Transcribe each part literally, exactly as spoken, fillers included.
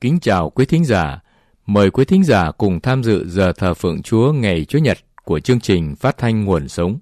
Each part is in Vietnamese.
Kính chào quý thính giả. Mời quý thính giả cùng tham dự giờ thờ phượng Chúa ngày Chủ nhật của chương trình phát thanh Nguồn Sống.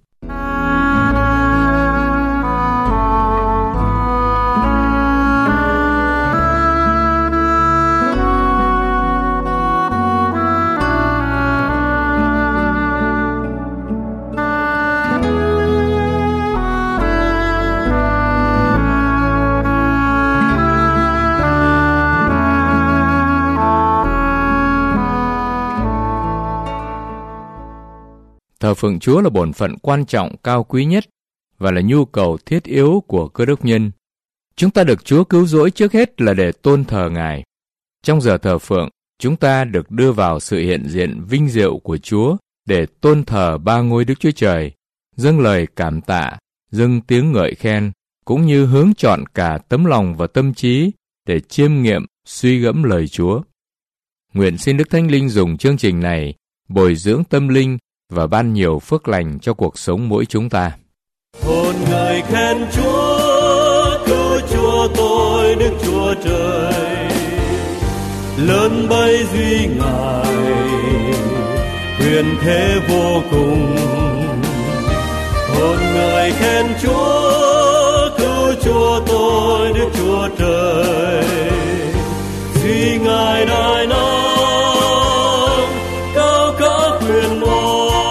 Thờ phượng Chúa là bổn phận quan trọng cao quý nhất và là nhu cầu thiết yếu của cơ đốc nhân. Chúng ta được Chúa cứu rỗi trước hết là để tôn thờ Ngài. Trong giờ thờ phượng, chúng ta được đưa vào sự hiện diện vinh diệu của Chúa để tôn thờ ba ngôi Đức Chúa Trời, dâng lời cảm tạ, dâng tiếng ngợi khen, cũng như hướng chọn cả tấm lòng và tâm trí để chiêm nghiệm, suy gẫm lời Chúa. Nguyện xin Đức Thánh Linh dùng chương trình này bồi dưỡng tâm linh và ban nhiều phước lành cho cuộc sống mỗi chúng ta. Hồn người khen Chúa, cứu Chúa tôi Đức Chúa Trời, lớn bấy duy Ngài, huyền thế vô cùng. Hồn người khen Chúa, cứu Chúa tôi Đức Chúa Trời, duy Ngài đại năng, cao cả quyền môn.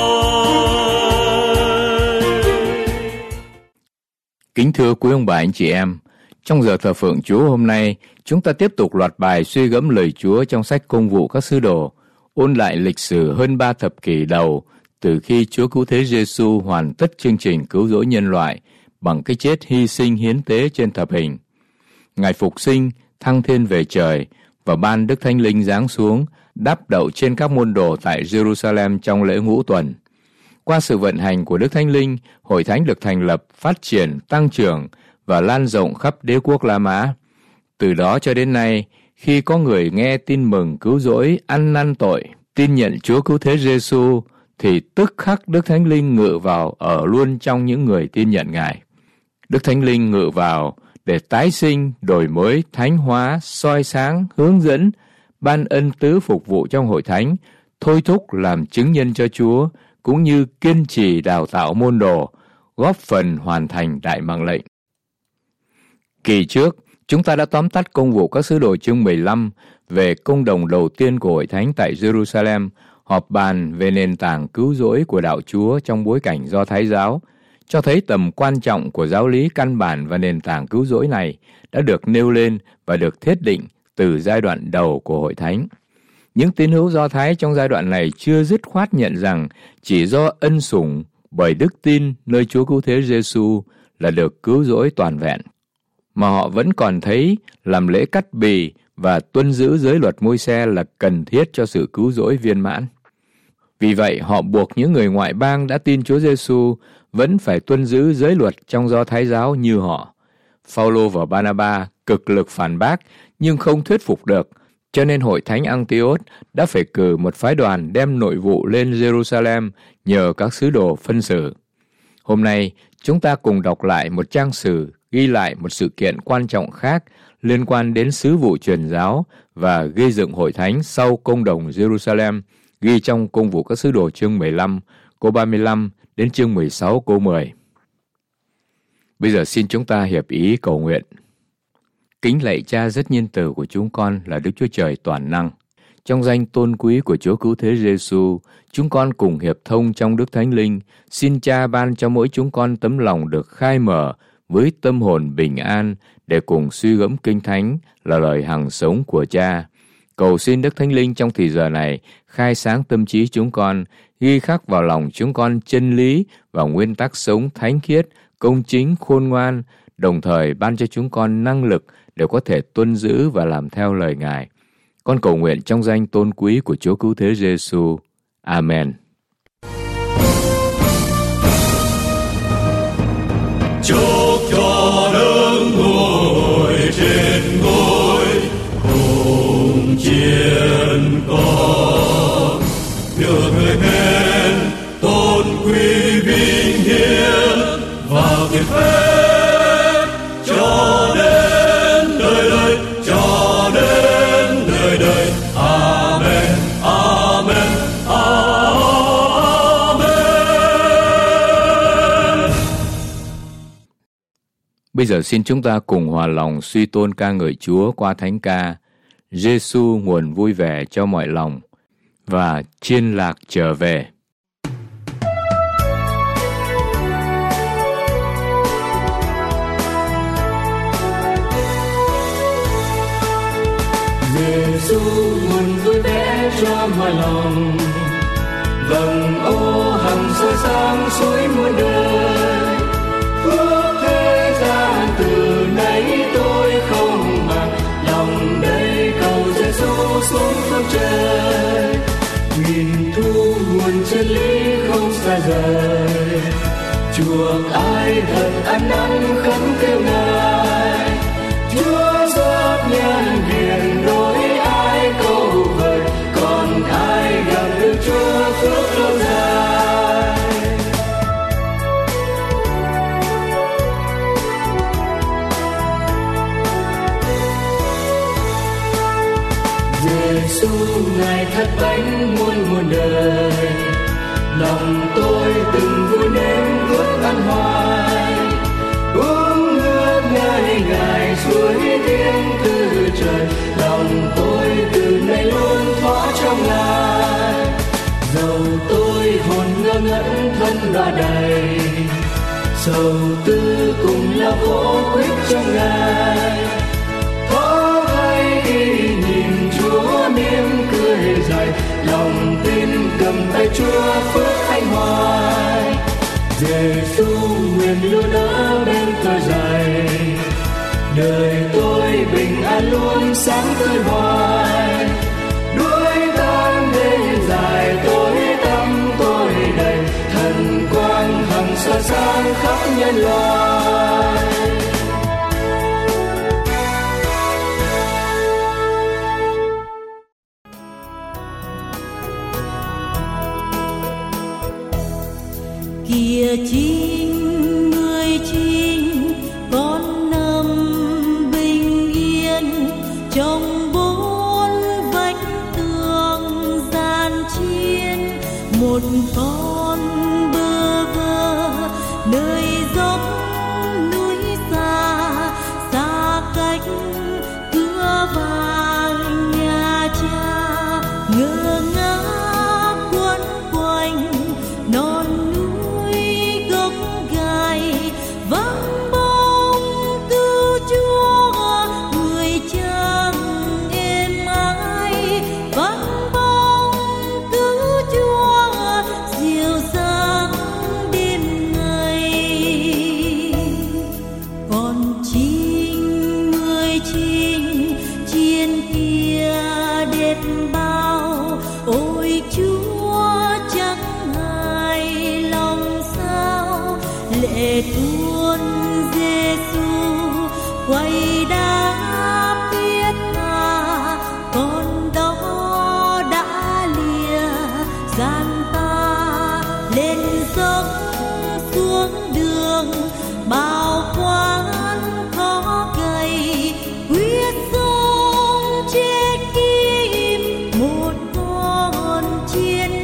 Kính thưa quý ông bà anh chị em, trong giờ thờ phượng Chúa hôm nay, chúng ta tiếp tục loạt bài suy gẫm lời Chúa trong sách Công vụ các sứ đồ, ôn lại lịch sử hơn ba thập kỷ đầu từ khi Chúa Cứu Thế Giêsu hoàn tất chương trình cứu rỗi nhân loại bằng cái chết hy sinh hiến tế trên thập hình. Ngài phục sinh, thăng thiên về trời và ban Đức Thánh Linh giáng xuống, đáp đậu trên các môn đồ tại Jerusalem trong lễ ngũ tuần. Qua sự vận hành của Đức Thánh Linh, Hội Thánh được thành lập, phát triển, tăng trưởng và lan rộng khắp đế quốc La Mã. Từ đó cho đến nay, khi có người nghe tin mừng cứu rỗi, ăn năn tội, tin nhận Chúa Cứu Thế Giêsu, thì tức khắc Đức Thánh Linh ngự vào ở luôn trong những người tin nhận Ngài. Đức Thánh Linh ngự vào để tái sinh, đổi mới, thánh hóa, soi sáng, hướng dẫn, ban ân tứ phục vụ trong Hội Thánh, thôi thúc làm chứng nhân cho Chúa, cũng như kiên trì đào tạo môn đồ, góp phần hoàn thành đại mạng lệnh. Kỳ trước, chúng ta đã tóm tắt Công vụ các sứ đồ chương mười lăm về công đồng đầu tiên của Hội Thánh tại Jerusalem, họp bàn về nền tảng cứu rỗi của đạo Chúa trong bối cảnh Do Thái giáo, cho thấy tầm quan trọng của giáo lý căn bản và nền tảng cứu rỗi này đã được nêu lên và được thiết định từ giai đoạn đầu của Hội Thánh. Những tín hữu Do Thái trong giai đoạn này chưa dứt khoát nhận rằng chỉ do ân sủng bởi đức tin nơi Chúa Cứu Thế Giêsu là được cứu rỗi toàn vẹn, mà họ vẫn còn thấy làm lễ cắt bì và tuân giữ giới luật Môi-se là cần thiết cho sự cứu rỗi viên mãn. Vì vậy, họ buộc những người ngoại bang đã tin Chúa Giêsu vẫn phải tuân giữ giới luật trong Do Thái giáo như họ. Phao-lô và Ba-na-ba cực lực phản bác nhưng không thuyết phục được, cho nên Hội Thánh Antioch đã phải cử một phái đoàn đem nội vụ lên Jerusalem nhờ các sứ đồ phân xử. Hôm nay, chúng ta cùng đọc lại một trang sử ghi lại một sự kiện quan trọng khác liên quan đến sứ vụ truyền giáo và gây dựng Hội Thánh sau công đồng Jerusalem, ghi trong Công vụ các sứ đồ chương mười lăm, câu ba mươi lăm đến chương mười sáu, câu mười. Bây giờ xin chúng ta hiệp ý cầu nguyện. Kính lạy Cha rất nhân từ của chúng con là Đức Chúa Trời toàn năng. Trong danh tôn quý của Chúa Cứu Thế Giêsu, chúng con cùng hiệp thông trong Đức Thánh Linh, xin Cha ban cho mỗi chúng con tấm lòng được khai mở với tâm hồn bình an để cùng suy gẫm Kinh Thánh là lời hằng sống của Cha. Cầu xin Đức Thánh Linh trong thời giờ này khai sáng tâm trí chúng con, ghi khắc vào lòng chúng con chân lý và nguyên tắc sống thánh khiết, công chính, khôn ngoan, đồng thời ban cho chúng con năng lực để có thể tuân giữ và làm theo lời Ngài. Con cầu nguyện trong danh tôn quý của Chúa Cứu Thế Giêsu. Amen. Chúc cho Đấng ngồi trên ngôi cùng chiến con, được người khen tôn quý vinh hiển và kiệt phép cho đến đời đời, cho đến đời Bây giờ xin chúng ta cùng hòa lòng suy tôn ca ngợi Chúa qua thánh ca Giê-xu nguồn vui vẻ cho mọi lòng và chiên lạc trở về. Giê-xu nguồn vui vẻ cho mọi lòng, vầng ô hằng soi sáng suối muôn đời. Phước thế gian từ nãy tôi không màng, lòng đây cầu Giê-xu xuống phương trời. Nghìn thu nguồn chân lý không xa rời, chuộc ai thật ăn năn khấn kêu Ngài. Chúa giáp nhân hiền đối ai cầu vời, còn ai gặp được Chúa phước lâu dài. Giê-xu Ngài thắt bánh muôn muôn đời, lòng tôi từng vui nếm ước ăn hoài. Uống nước nơi Ngài suối tiếng từ trời, lòng tôi từ nay luôn thỏa trong Ngài. Dầu tôi hồn ngơ ngẩn thân đọa đầy, sầu tư cùng lao khổ quyết trong Ngài. Thó hay khi nhìn Chúa mỉm cười dài, lòng tin cầm tay Chúa phước thanh hoài. Giê-xu nguyện luôn ở bên tôi dài, đời tôi bình an luôn sáng tươi hoài. Đuổi tan đêm dài tối tăm tôi đầy, thần quang hằng soi sáng khắp nhân loại. Kìa chính người chính con nằm bình yên trong bốn vách tường gian chiến, một con bơ vơ nơi dốc núi xa, xa cách cửa vàng nhà cha, ngơ ngác quấn quanh non vắng bóng cứu Chúa người chẳng êm ái, vắng bóng cứu Chúa dịu dàng đêm ngày. Còn chính người chính trên kia đẹp bao, ôi Chúa chẳng hài lòng sao, lệ tuôn Giê-xu quay đã biết ta, con đó đã lìa gian ta, lên dốc xuống đường bao quan khó gầy, quyết sống chết kim một con chiên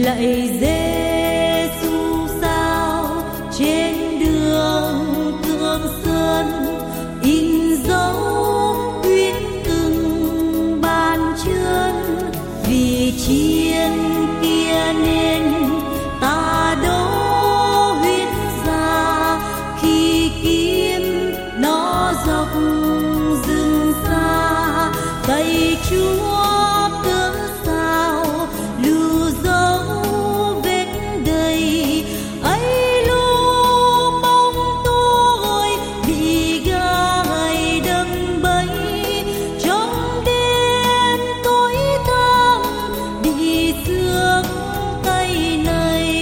lạy Giêsu sao trên đường Cương Sơn in dấu huyết từng bàn chân, vì chiến kia nên ta đổ huyết ra, khi kiếm nó dọc rừng xa, tay Chúa cớ sao lưu dấu vết đầy ấy, lu mong tôi bị gai đâm bẫy trong đêm tối tăm, bị xương tay này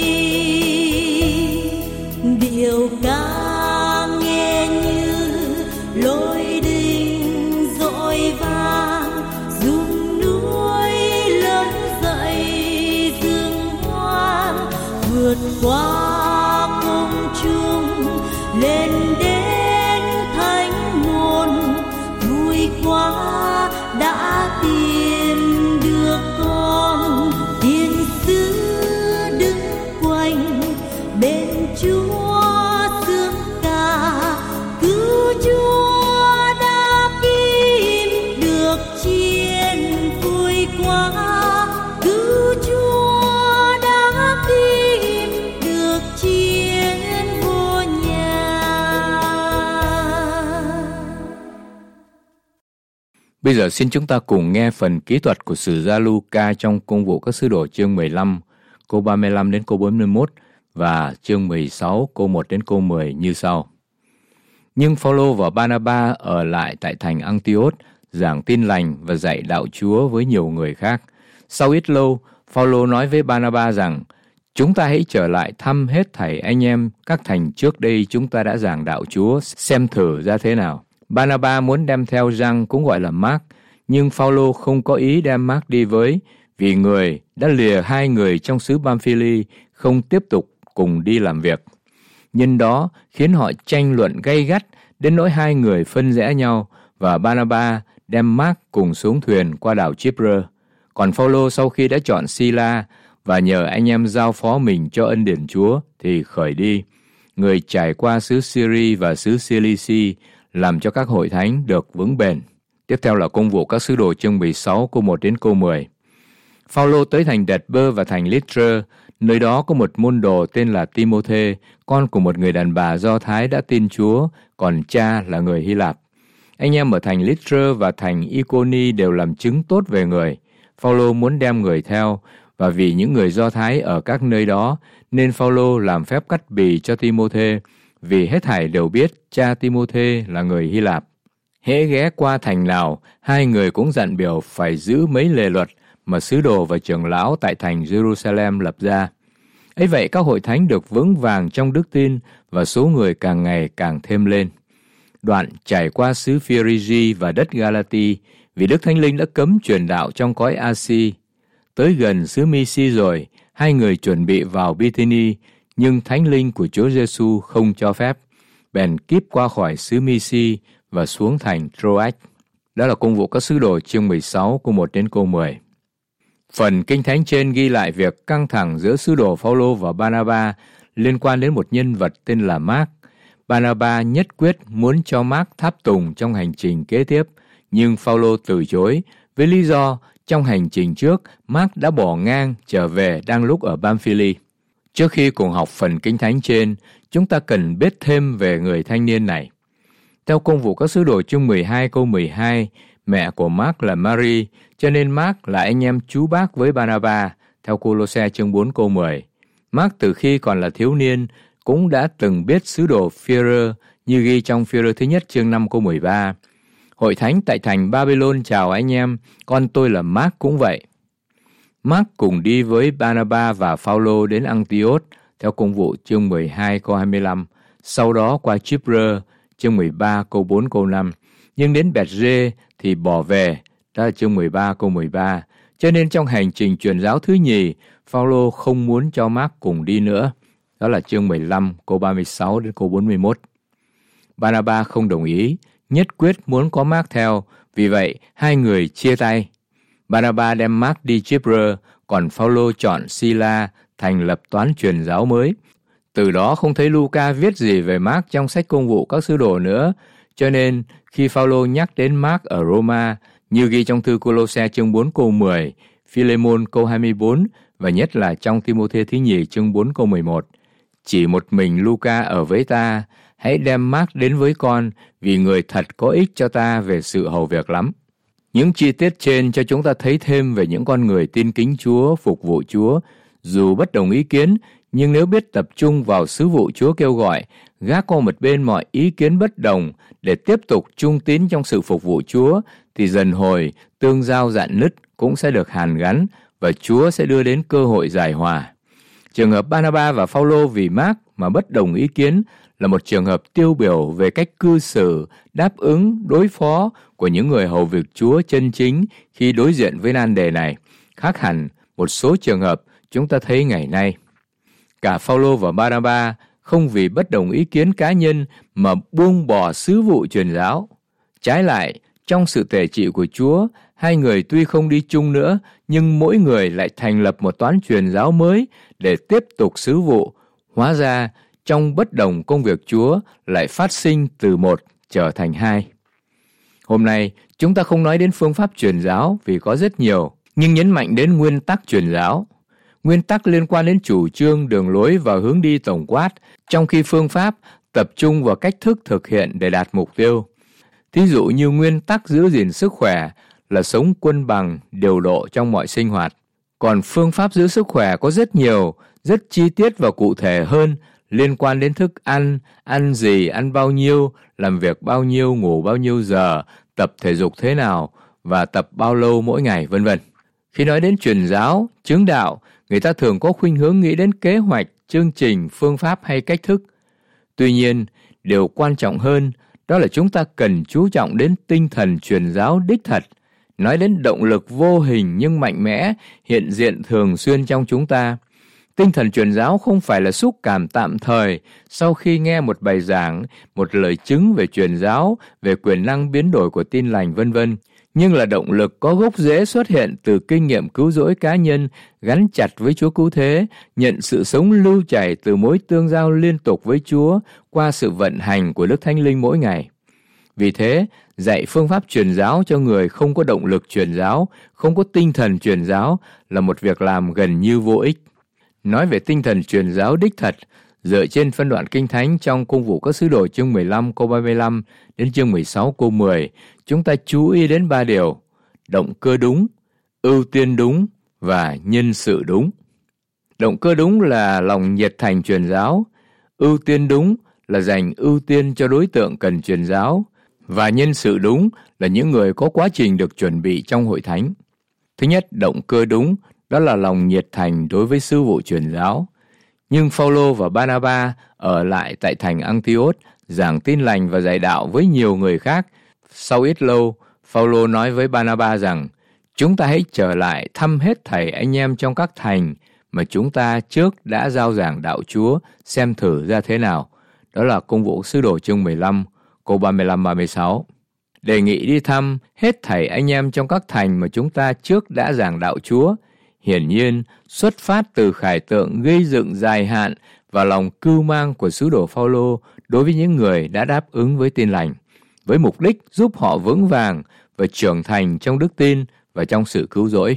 điệu ca nghe như lôi đình dội vang, rung núi lớn dậy rừng hoang, vượt qua công chúng lên đến thánh môn, vui quá đã tìm được con, thiên sứ đứng quanh bên Chúa sướng ca, cứu Chúa đã kiếm được chiến, vui quá cứu Chúa đã kiếm được chiến vua nhà. Bây giờ xin chúng ta cùng nghe phần kỹ thuật của sử gia Luca trong Công vụ các sứ đồ chương mười lăm, câu ba mươi lăm đến câu bốn mươi mốt và chương mười sáu, câu một đến câu mười như sau. Nhưng Phao-lô và Ba-na-ba ở lại tại thành Antioch, giảng tin lành và dạy đạo Chúa với nhiều người khác. Sau ít lâu, Phao-lô nói với Ba-na-ba rằng, chúng ta hãy trở lại thăm hết thảy anh em các thành trước đây chúng ta đã giảng đạo Chúa, xem thử ra thế nào. Ba-na-ba muốn đem theo Giăng cũng gọi là Mác, nhưng Phao-lô không có ý đem Mác đi với, vì người đã lìa hai người trong xứ Pam-phi-li không tiếp tục cùng đi làm việc. Nhân đó khiến họ tranh luận gay gắt đến nỗi hai người phân rẽ nhau, và Ba-na-ba đem Mác cùng xuống thuyền qua đảo Chipre. Còn Phao-lô sau khi đã chọn Si-la và nhờ anh em giao phó mình cho ân điển Chúa thì khởi đi. Người trải qua xứ Syri và xứ Cilici làm cho các hội thánh được vững bền. Tiếp theo là Công vụ các sứ đồ chương mười sáu, câu một đến câu mười. Phao-lô tới thành Đệt-bơ và thành Lít-trơ. Nơi đó có một môn đồ tên là Ti-mô-thê, con của một người đàn bà Do Thái đã tin Chúa, còn cha là người Hy Lạp. Anh em ở thành Lít-trơ và thành I-cô-ni đều làm chứng tốt về người. Phao-lô muốn đem người theo, và vì những người Do Thái ở các nơi đó, nên Phao-lô làm phép cắt bì cho Ti-mô-thê, vì hết thảy đều biết cha Ti-mô-thê là người Hy Lạp. Hễ ghé qua thành nào, hai người cũng dặn biểu phải giữ mấy lề luật mà sứ đồ và trưởng lão tại thành Jerusalem lập ra. Ấy vậy các hội thánh được vững vàng trong đức tin và số người càng ngày càng thêm lên. Đoạn trải qua xứ Phi-ri-gi và đất Galati, vì Đức Thánh Linh đã cấm truyền đạo trong cõi A-si. Tới gần xứ Mi-si rồi, hai người chuẩn bị vào Bi-thi-ni, nhưng Thánh Linh của Chúa Giêsu không cho phép. Bèn kíp qua khỏi xứ Mi-si và xuống thành Troas. Đó là Công vụ các sứ đồ chương mười sáu, câu một đến câu mười. Phần Kinh Thánh trên ghi lại việc căng thẳng giữa sứ đồ Phao-lô và Ba-na-ba liên quan đến một nhân vật tên là Mác. Ba-na-ba nhất quyết muốn cho Mác tháp tùng trong hành trình kế tiếp, nhưng Phao-lô từ chối với lý do trong hành trình trước Mác đã bỏ ngang trở về đang lúc ở Pam-phi-li. Trước khi cùng học phần Kinh Thánh trên, chúng ta cần biết thêm về người thanh niên này. Theo Công vụ các sứ đồ chương mười hai câu mười hai, mẹ của Mác là Mary, cho nên Mác là anh em chú bác với Ba-na-ba, theo Cô-lô-se chương bốn câu mười. Mác từ khi còn là thiếu niên cũng đã từng biết sứ đồ Phi-e-rơ, như ghi trong Phi-e-rơ thứ nhất chương năm câu mười ba. Hội thánh tại thành Babylon chào anh em, con tôi là Mác cũng vậy. Mác cùng đi với Ba-na-ba và Phao-lô đến Antioch, theo Công vụ chương mười hai câu hai mươi lăm, sau đó qua Chipre, chương mười ba câu bốn câu năm, nhưng đến Bẹt-rê thì bỏ về, đó là chương mười ba câu mười ba. Cho nên trong hành trình truyền giáo thứ nhì, Phao-lô không muốn cho Mác cùng đi nữa, đó là chương mười lăm câu ba mươi sáu đến câu bốn mươi mốt. Ba-na-ba không đồng ý, nhất quyết muốn có Mác theo, vì vậy hai người chia tay. Ba-na-ba đem Mác đi Chipre, còn Phaolô chọn Si-la thành lập toán truyền giáo mới. Từ đó không thấy Luca viết gì về Mark trong sách Công vụ các sứ đồ nữa, cho nên khi Phaolô nhắc đến Mark ở Roma, như ghi trong thư Cô-lô-se chương bốn câu mười, Phi-lê-môn câu hai mươi bốn và nhất là trong Ti-mô-thê thứ nhì chương bốn câu mười một, chỉ một mình Luca ở với ta, hãy đem Mark đến với con, vì người thật có ích cho ta về sự hầu việc lắm. Những chi tiết trên cho chúng ta thấy thêm về những con người tin kính Chúa, phục vụ Chúa, dù bất đồng ý kiến, nhưng nếu biết tập trung vào sứ vụ Chúa kêu gọi, gác qua một bên mọi ý kiến bất đồng để tiếp tục trung tín trong sự phục vụ Chúa, thì dần hồi tương giao rạn nứt cũng sẽ được hàn gắn và Chúa sẽ đưa đến cơ hội giải hòa. Trường hợp Ba-na-ba và Phaolô vì Mark mà bất đồng ý kiến là một trường hợp tiêu biểu về cách cư xử, đáp ứng, đối phó của những người hầu việc Chúa chân chính khi đối diện với nan đề này, khác hẳn một số trường hợp chúng ta thấy ngày nay. Cả Phaolô và Ba-na-ba không vì bất đồng ý kiến cá nhân mà buông bỏ sứ vụ truyền giáo. Trái lại, trong sự tể trị của Chúa, hai người tuy không đi chung nữa, nhưng mỗi người lại thành lập một toán truyền giáo mới để tiếp tục sứ vụ. Hóa ra, trong bất đồng công việc Chúa lại phát sinh từ một trở thành hai. Hôm nay, chúng ta không nói đến phương pháp truyền giáo vì có rất nhiều, nhưng nhấn mạnh đến nguyên tắc truyền giáo. Nguyên tắc liên quan đến chủ trương, đường lối và hướng đi tổng quát, trong khi phương pháp tập trung vào cách thức thực hiện để đạt mục tiêu. Thí dụ như nguyên tắc giữ gìn sức khỏe là sống cân bằng, điều độ trong mọi sinh hoạt. Còn phương pháp giữ sức khỏe có rất nhiều, rất chi tiết và cụ thể hơn, liên quan đến thức ăn, ăn gì, ăn bao nhiêu, làm việc bao nhiêu, ngủ bao nhiêu giờ, tập thể dục thế nào và tập bao lâu mỗi ngày, vân vân. Khi nói đến truyền giáo, chứng đạo, người ta thường có khuynh hướng nghĩ đến kế hoạch, chương trình, phương pháp hay cách thức. Tuy nhiên, điều quan trọng hơn đó là chúng ta cần chú trọng đến tinh thần truyền giáo đích thật, nói đến động lực vô hình nhưng mạnh mẽ, hiện diện thường xuyên trong chúng ta. Tinh thần truyền giáo không phải là xúc cảm tạm thời sau khi nghe một bài giảng, một lời chứng về truyền giáo, về quyền năng biến đổi của tin lành vân vân, nhưng là động lực có gốc rễ xuất hiện từ kinh nghiệm cứu rỗi cá nhân gắn chặt với Chúa cứu thế, nhận sự sống lưu chảy từ mối tương giao liên tục với Chúa qua sự vận hành của Đức Thánh Linh mỗi ngày. Vì thế, dạy phương pháp truyền giáo cho người không có động lực truyền giáo, không có tinh thần truyền giáo là một việc làm gần như vô ích. Nói về tinh thần truyền giáo đích thật, dựa trên phân đoạn Kinh Thánh trong Công vụ các sứ đồ chương mười lăm câu ba mươi lăm đến chương mười sáu câu mười, chúng ta chú ý đến ba điều: động cơ đúng, ưu tiên đúng và nhân sự đúng. Động cơ đúng là lòng nhiệt thành truyền giáo, ưu tiên đúng là dành ưu tiên cho đối tượng cần truyền giáo, và nhân sự đúng là những người có quá trình được chuẩn bị trong hội thánh. Thứ nhất, động cơ đúng, đó là lòng nhiệt thành đối với sứ vụ truyền giáo. Nhưng Phaolô và Ba-na-ba ở lại tại thành Antioch, giảng tin lành và dạy đạo với nhiều người khác. Sau ít lâu, Phaolô nói với Ba-na-ba rằng, chúng ta hãy trở lại thăm hết thảy anh em trong các thành mà chúng ta trước đã giao giảng đạo Chúa, xem thử ra thế nào. Đó là Công vụ sứ đồ chương mười lăm, câu ba mươi lăm ba mươi sáu. Đề nghị đi thăm hết thảy anh em trong các thành mà chúng ta trước đã giảng đạo Chúa, hiển nhiên xuất phát từ khải tượng gây dựng dài hạn và lòng cưu mang của sứ đồ Phaolô đối với những người đã đáp ứng với tin lành, với mục đích giúp họ vững vàng và trưởng thành trong đức tin và trong sự cứu rỗi.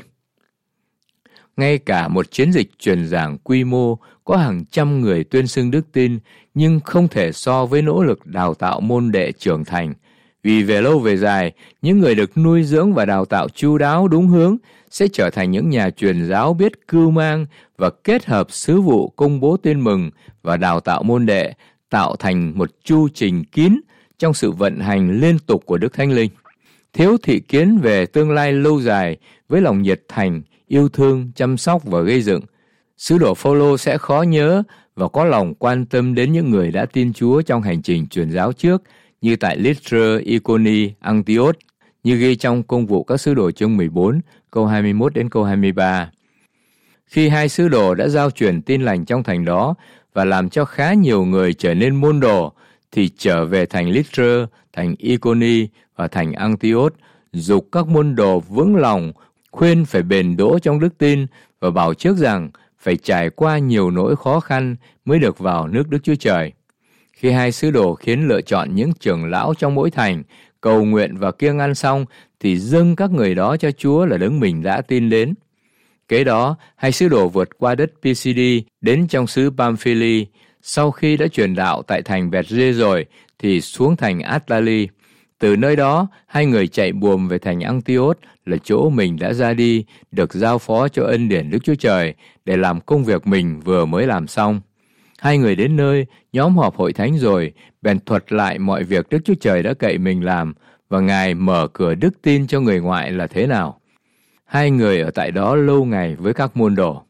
Ngay cả một chiến dịch truyền giảng quy mô có hàng trăm người tuyên xưng đức tin nhưng không thể so với nỗ lực đào tạo môn đệ trưởng thành. Vì về lâu về dài, những người được nuôi dưỡng và đào tạo chu đáo đúng hướng sẽ trở thành những nhà truyền giáo biết cưu mang và kết hợp sứ vụ công bố tin mừng và đào tạo môn đệ, tạo thành một chu trình kín trong sự vận hành liên tục của Đức Thánh Linh. Thiếu thị kiến về tương lai lâu dài với lòng nhiệt thành, yêu thương, chăm sóc và gây dựng, sứ đồ Phaolô sẽ khó nhớ và có lòng quan tâm đến những người đã tin Chúa trong hành trình truyền giáo trước, như tại Lystra, Iconi, Antioch, như ghi trong Công vụ các sứ đồ chương mười bốn, câu hai mươi mốt đến câu hai mươi ba. Khi hai sứ đồ đã giao truyền tin lành trong thành đó và làm cho khá nhiều người trở nên môn đồ, thì trở về thành Lystra, thành Iconi và thành Antioch, giục các môn đồ vững lòng, khuyên phải bền đỗ trong đức tin và bảo trước rằng phải trải qua nhiều nỗi khó khăn mới được vào nước Đức Chúa Trời. Khi hai sứ đồ khiến lựa chọn những trưởng lão trong mỗi thành, cầu nguyện và kiêng ăn xong, thì dâng các người đó cho Chúa là đấng mình đã tin đến. Kế đó, hai sứ đồ vượt qua đất Pisidia đến trong xứ Pamphylia. Sau khi đã truyền đạo tại thành Bethge rồi, thì xuống thành Attali. Từ nơi đó, hai người chạy buồm về thành Antioch là chỗ mình đã ra đi, được giao phó cho ân điển Đức Chúa Trời để làm công việc mình vừa mới làm xong. Hai người đến nơi, nhóm họp hội thánh rồi, bèn thuật lại mọi việc Đức Chúa Trời đã cậy mình làm, và Ngài mở cửa đức tin cho người ngoại là thế nào. Hai người ở tại đó lâu ngày với các môn đồ.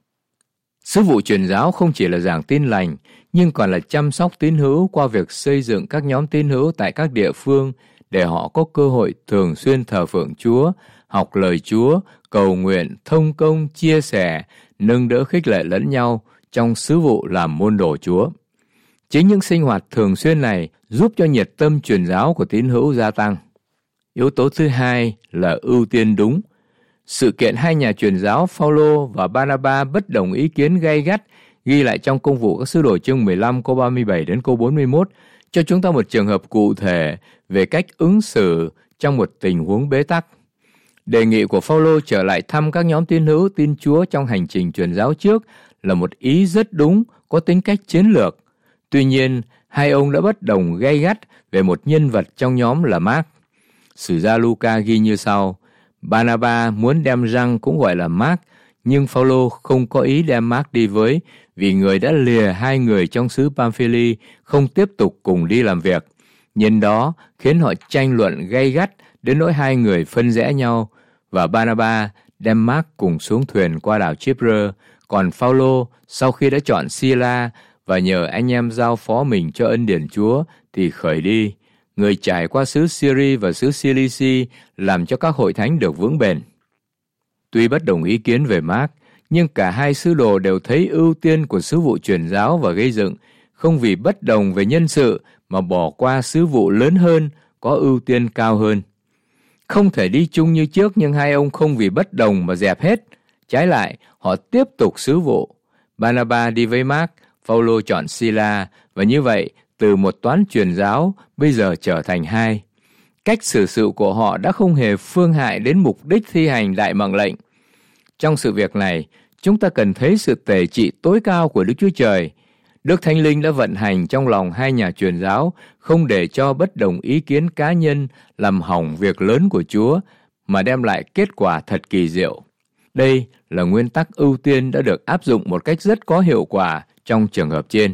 Sứ vụ truyền giáo không chỉ là giảng tin lành, nhưng còn là chăm sóc tín hữu qua việc xây dựng các nhóm tín hữu tại các địa phương để họ có cơ hội thường xuyên thờ phượng Chúa, học lời Chúa, cầu nguyện, thông công, chia sẻ, nâng đỡ khích lệ lẫn nhau trong sứ vụ làm môn đồ Chúa. Chính những sinh hoạt thường xuyên này giúp cho nhiệt tâm truyền giáo của tín hữu gia tăng. Yếu tố thứ hai là ưu tiên đúng. Sự kiện hai nhà truyền giáo Phao-lô và Ba-na-ba bất đồng ý kiến gay gắt ghi lại trong Công vụ các sứ đồ chương mười lăm câu ba mươi bảy đến câu bốn mươi mốt cho chúng ta một trường hợp cụ thể về cách ứng xử trong một tình huống bế tắc. Đề nghị của Phao-lô trở lại thăm các nhóm tín hữu tin Chúa trong hành trình truyền giáo trước là một ý rất đúng, có tính cách chiến lược. Tuy nhiên, hai ông đã bất đồng gay gắt về một nhân vật trong nhóm là Mark. Sử gia Luca ghi như sau: Ba-na-ba muốn đem Giăng cũng gọi là Mark, nhưng Phao-lô không có ý đem Mark đi với, vì người đã lìa hai người trong xứ Pamphylia không tiếp tục cùng đi làm việc. Nhân đó khiến họ tranh luận gay gắt đến nỗi hai người phân rẽ nhau, và Ba-na-ba đem Mark cùng xuống thuyền qua đảo Chipre, còn Phao-lô sau khi đã chọn Si-la và nhờ anh em giao phó mình cho ân điển Chúa thì khởi đi. Người trải qua xứ Syria và xứ Cilici làm cho các hội thánh được vững bền. Tuy bất đồng ý kiến về Mark, nhưng cả hai sứ đồ đều thấy ưu tiên của sứ vụ truyền giáo và gây dựng, không vì bất đồng về nhân sự mà bỏ qua sứ vụ lớn hơn, có ưu tiên cao hơn. Không thể đi chung như trước, nhưng hai ông không vì bất đồng mà dẹp hết. Trái lại, họ tiếp tục sứ vụ. Ba-na-ba đi với Mark, Phao-lô chọn Si-la, và như vậy, từ một toán truyền giáo bây giờ trở thành hai. Cách xử sự của họ đã không hề phương hại đến mục đích thi hành đại mệnh lệnh. Trong sự việc này, chúng ta cần thấy sự tể trị tối cao của Đức Chúa Trời. Đức Thánh Linh đã vận hành trong lòng hai nhà truyền giáo, không để cho bất đồng ý kiến cá nhân làm hỏng việc lớn của Chúa, mà đem lại kết quả thật kỳ diệu. Đây là nguyên tắc ưu tiên đã được áp dụng một cách rất có hiệu quả trong trường hợp trên.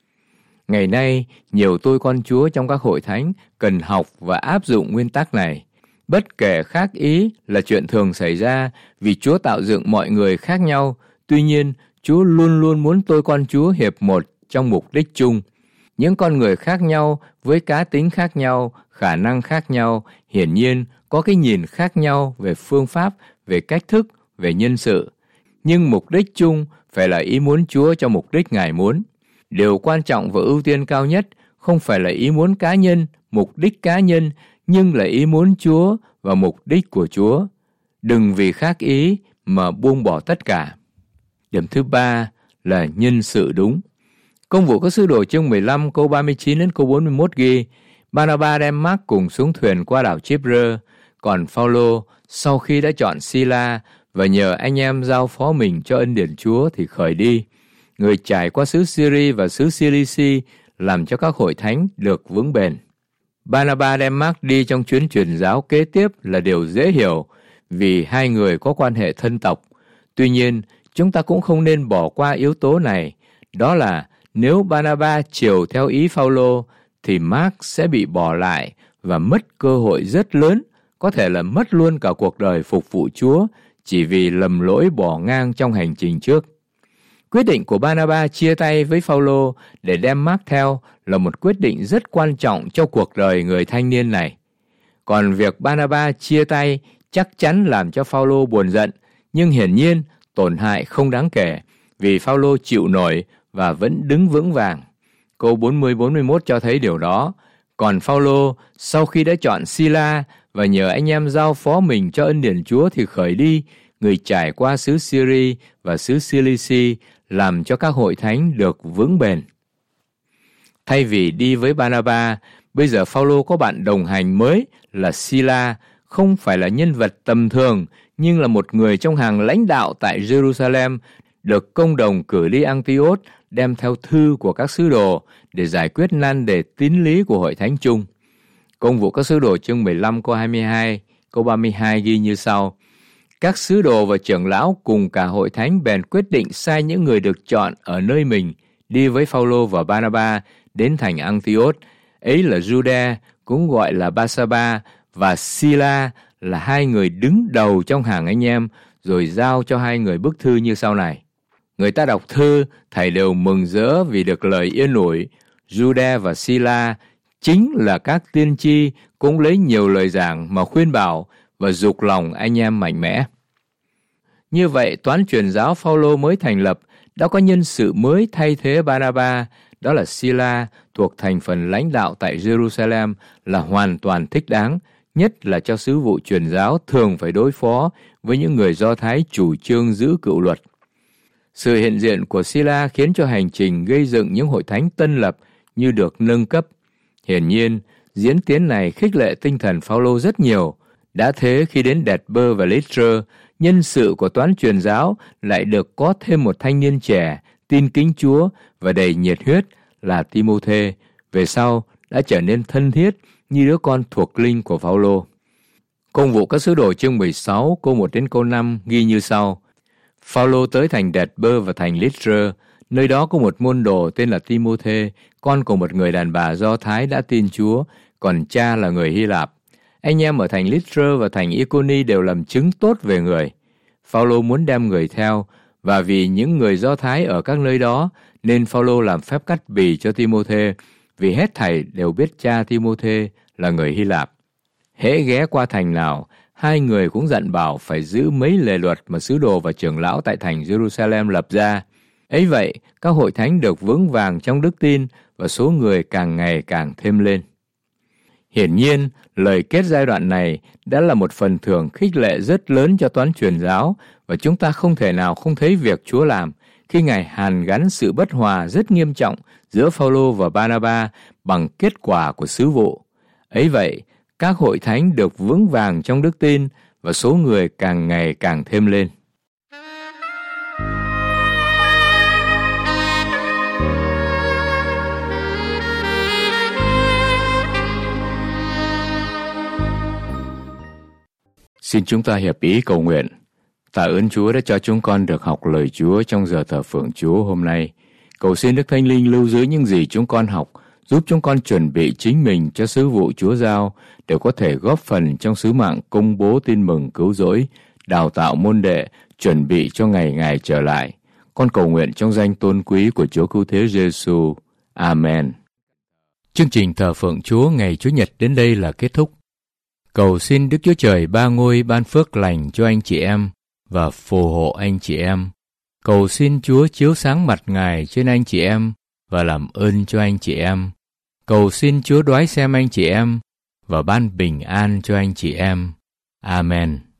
Ngày nay, nhiều tôi con Chúa trong các hội thánh cần học và áp dụng nguyên tắc này. Bất kể khác ý là chuyện thường xảy ra, vì Chúa tạo dựng mọi người khác nhau. Tuy nhiên, Chúa luôn luôn muốn tôi con Chúa hiệp một trong mục đích chung. Những con người khác nhau với cá tính khác nhau, khả năng khác nhau, hiển nhiên có cái nhìn khác nhau về phương pháp, về cách thức, về nhân sự. Nhưng mục đích chung phải là ý muốn Chúa cho mục đích Ngài muốn. Điều quan trọng và ưu tiên cao nhất không phải là ý muốn cá nhân, mục đích cá nhân, nhưng là ý muốn Chúa và mục đích của Chúa. Đừng vì khác ý mà buông bỏ tất cả. Điểm thứ ba là nhân sự đúng. Công vụ các sứ đồ chương mười lăm câu ba mươi chín đến câu bốn mươi mốt ghi: Ba-na-ba đem Mark cùng xuống thuyền qua đảo Chipre, còn Phao-lô sau khi đã chọn Si-la và nhờ anh em giao phó mình cho ân điển Chúa thì khởi đi. Người trải qua xứ Syria và xứ Cilici làm cho các hội thánh được vững bền. Ba-na-ba đem Mark đi trong chuyến truyền giáo kế tiếp là điều dễ hiểu, vì hai người có quan hệ thân tộc. Tuy nhiên, chúng ta cũng không nên bỏ qua yếu tố này, đó là nếu Ba-na-ba chiều theo ý Phao-lô thì Mark sẽ bị bỏ lại và mất cơ hội rất lớn, có thể là mất luôn cả cuộc đời phục vụ Chúa chỉ vì lầm lỗi bỏ ngang trong hành trình trước. Quyết định của Ba-na-ba chia tay với Phao-lô để đem Mark theo là một quyết định rất quan trọng cho cuộc đời người thanh niên này. Còn việc Ba-na-ba chia tay chắc chắn làm cho Phao-lô buồn giận, nhưng hiển nhiên tổn hại không đáng kể, vì Phao-lô chịu nổi và vẫn đứng vững vàng. Câu bốn mươi bốn mươi mốt cho thấy điều đó. Còn Phao-lô sau khi đã chọn Si-la và nhờ anh em giao phó mình cho ân điển Chúa thì khởi đi. người trải qua xứ Syria và xứ Cilici, làm cho các hội thánh được vững bền. Thay vì đi với Barnaba, bây giờ Phao-lô có bạn đồng hành mới là Sila, không phải là nhân vật tầm thường, nhưng là một người trong hàng lãnh đạo tại Jerusalem, được công đồng cử đi Antioch đem theo thư của các sứ đồ để giải quyết nan đề tín lý của hội thánh chung. Công vụ các sứ đồ chương mười lăm câu hai mươi hai, câu ba mươi hai ghi như sau: Các sứ đồ và trưởng lão cùng cả hội thánh bèn quyết định sai những người được chọn ở nơi mình đi với Phao-lô và Barnaba đến thành Antioch. Ấy là Jude, cũng gọi là Ba-sa-ba, và Sila là hai người đứng đầu trong hàng anh em, rồi giao cho hai người bức thư như sau này. Người ta đọc thư, thầy đều mừng rỡ vì được lời yên ủi. Jude và Sila chính là các tiên tri, cũng lấy nhiều lời giảng mà khuyên bảo và dục lòng anh em mạnh mẽ. Như vậy, toán truyền giáo Phao-lô mới thành lập đã có nhân sự mới thay thế Barnaba, đó là Sila, thuộc thành phần lãnh đạo tại Jerusalem, là hoàn toàn thích đáng, nhất là cho sứ vụ truyền giáo thường phải đối phó với những người Do Thái chủ trương giữ cựu luật. Sự hiện diện của Sila khiến cho hành trình gây dựng những hội thánh tân lập như được nâng cấp. Hiển nhiên, diễn tiến này khích lệ tinh thần Phao-lô rất nhiều. Đã thế, khi đến Đẹt-bơ và Lít-trơ, nhân sự của toán truyền giáo lại được có thêm một thanh niên trẻ, tin kính Chúa và đầy nhiệt huyết là Ti-mô-thê, về sau đã trở nên thân thiết như đứa con thuộc linh của Phao-lô. Công vụ các sứ đồ chương mười sáu, câu một đến câu năm ghi như sau: Phao-lô tới thành Đẹt-bơ và thành Lít-trơ, nơi đó có một môn đồ tên là Ti-mô-thê, con của một người đàn bà Do Thái đã tin Chúa, còn cha là người Hy Lạp. Anh em ở thành Lít-trơ và thành I-cô-ni đều làm chứng tốt về người. Phao-lô muốn đem người theo, và vì những người Do Thái ở các nơi đó, nên Phao-lô làm phép cắt bì cho Ti-mô-thê, vì hết thảy đều biết cha Ti-mô-thê là người Hy Lạp. Hễ ghé qua thành nào, hai người cũng dặn bảo phải giữ mấy lề luật mà sứ đồ và trưởng lão tại thành Jerusalem lập ra. Ấy vậy, các hội thánh được vững vàng trong đức tin và số người càng ngày càng thêm lên. Hiển nhiên, lời kết giai đoạn này đã là một phần thưởng khích lệ rất lớn cho toán truyền giáo, và chúng ta không thể nào không thấy việc Chúa làm khi Ngài hàn gắn sự bất hòa rất nghiêm trọng giữa Phao-lô và Barnaba bằng kết quả của sứ vụ. Ấy vậy, các hội thánh được vững vàng trong đức tin và số người càng ngày càng thêm lên. Xin chúng ta hiệp ý cầu nguyện. Tạ ơn Chúa đã cho chúng con được học lời Chúa trong giờ thờ phượng Chúa hôm nay. Cầu xin Đức Thánh Linh lưu giữ những gì chúng con học, giúp chúng con chuẩn bị chính mình cho sứ vụ Chúa giao, để có thể góp phần trong sứ mạng công bố tin mừng cứu rỗi, đào tạo môn đệ, chuẩn bị cho ngày Ngài trở lại. Con cầu nguyện trong danh tôn quý của Chúa Cứu Thế Giêsu. Amen. Chương trình thờ phượng Chúa ngày Chủ nhật đến đây là kết thúc. Cầu xin Đức Chúa Trời ba ngôi ban phước lành cho anh chị em và phù hộ anh chị em. Cầu xin Chúa chiếu sáng mặt Ngài trên anh chị em và làm ơn cho anh chị em. Cầu xin Chúa đoái xem anh chị em và ban bình an cho anh chị em. Amen.